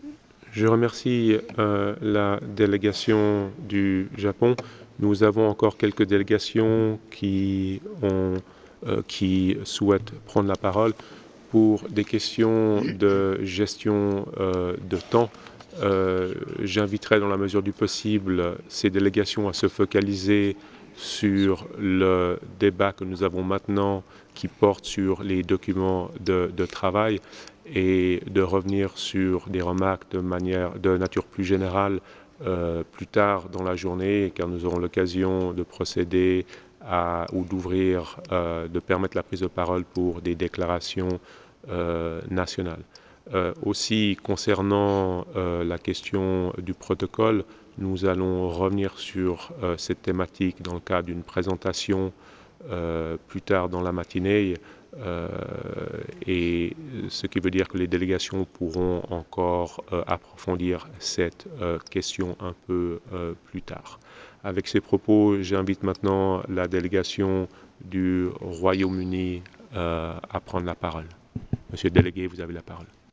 Je remercie la délégation du Japon. Nous avons encore quelques délégations qui souhaitent prendre la parole pour des questions de gestion de temps. J'inviterai dans la mesure du possible ces délégations à se focaliser sur le débat que nous avons maintenant qui porte sur les documents de travail et de revenir sur des remarques de nature plus générale plus tard dans la journée, car nous aurons l'occasion de procéder ou d'ouvrir, de permettre la prise de parole pour des déclarations nationales. Aussi, concernant la question du protocole, nous allons revenir sur cette thématique dans le cadre d'une présentation plus tard dans la matinée, et ce qui veut dire que les délégations pourront encore approfondir cette question un peu plus tard. Avec ces propos, j'invite maintenant la délégation du Royaume-Uni à prendre la parole. Monsieur le délégué, vous avez la parole.